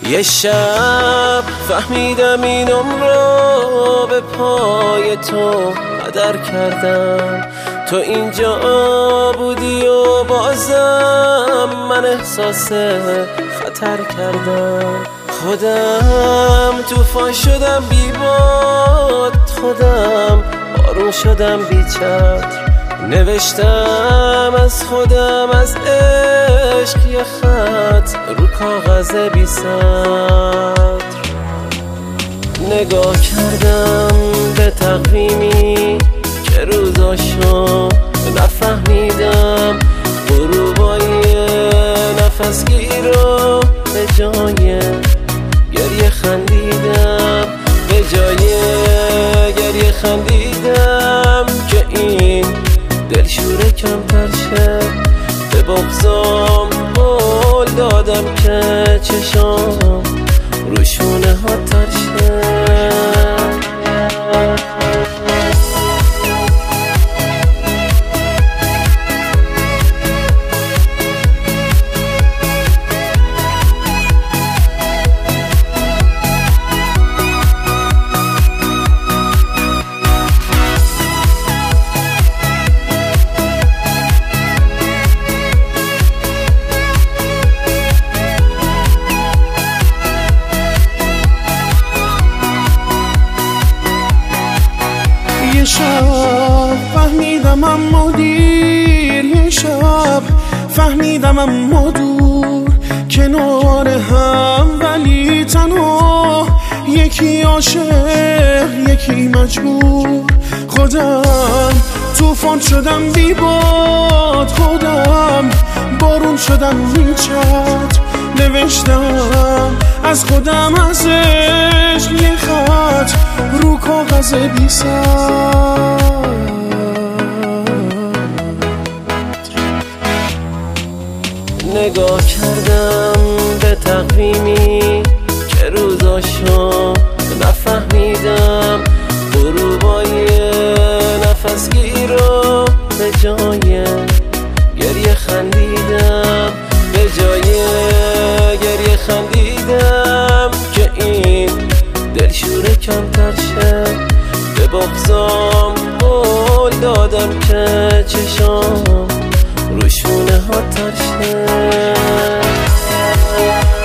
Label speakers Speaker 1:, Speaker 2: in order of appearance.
Speaker 1: یه شب فهمیدم این عمرو به پای تو هدر کردم. تو اینجا بودی و بازم من احساس خطر کردم. خودم طوفان شدم بی باد، خودم بارون شدم بی چتر. نوشتم از خودم از عشق یه خط رو کاغذ بی سطر. نگاه کردم به تقویمی که روزاشو نفهمیدم. غروبای نفسگیر رو به جای گریه خندیدم، به جای گریه خندیدم که این دلشوره کمتر شه. به بغضام قول دادم که چشام روشونه ها تر شه.
Speaker 2: یه شب فهمیدم اما دیر، یه شب فهمیدم اما دور، کنار هم ولی تنها، یکی عاشق یکی مجبور. خودم طوفان شدم بی باد، خودم بارون شدم بی چتر. نوشتم از خودم از عشق یه خط رو کاغذ بی سطر.
Speaker 1: نگاه کردم به تقویمی که روزاشو نفهمیدم. غروبای نفسگیر رو به جای گریه خندیدم، به جای گریه خندیدم که این دلشوره کمتر شه. به بغضام قول دادم که چشام روشونه ها تر شه.